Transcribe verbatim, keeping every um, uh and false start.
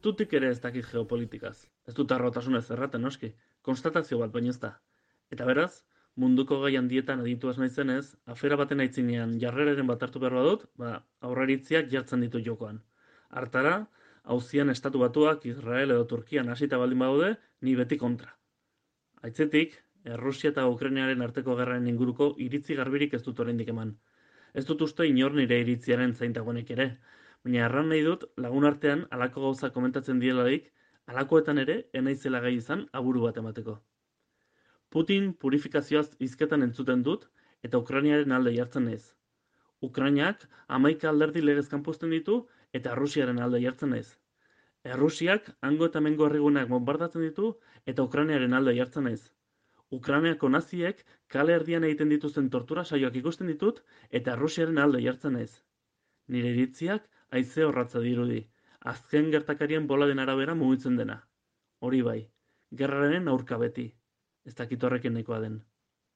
Tutik ere ez dakit geopolitikaz. Ez dut arrotasunez erraten noski, konstatazio bat baino ez da. Eta beraz, munduko gai handietan adituaz naizenez, afera baten aitzinean jarreraren bat hartu behar badut, ba, aurreritziak jartzen ditu jokoan. Hartara, auzian estatu batuak, Israel edo Turkian hasita baldin badaude, ni beti kontra. Aitzetik, Errusia eta Ukrainaren arteko gerraren inguruko iritzi garbirik ez dut oraindik eman. Ez dut uste inor nire iritziaren zain dagoenik ere, baina erran nahi dut lagun artean halako gauza komentatzen dielarik, halakoetan ere enaizela gai izan aburu bat emateko. Putin purifikazioaz hizketan entzuten dut eta Ukrainaren alde jartzen naiz. Ukrainak hamaika alderdi legez kanposten ditu eta Errusiaren alde jartzen naiz. Errusiak hango eta hemengo herriguneak bonbardatzen ditu eta Ukrainaren alde jartzen naiz. Ukrainako naziek kale erdian egiten dituzten tortura saioak ikusten ditut eta Errusiaren alde jartzen naiz. Nire iritziak haize horratza dirudi, azken gertakarien boladen arabera mugitzen dena. Hori bai, gerraren aurka beti. Ez dakit horrekin nahikoa den.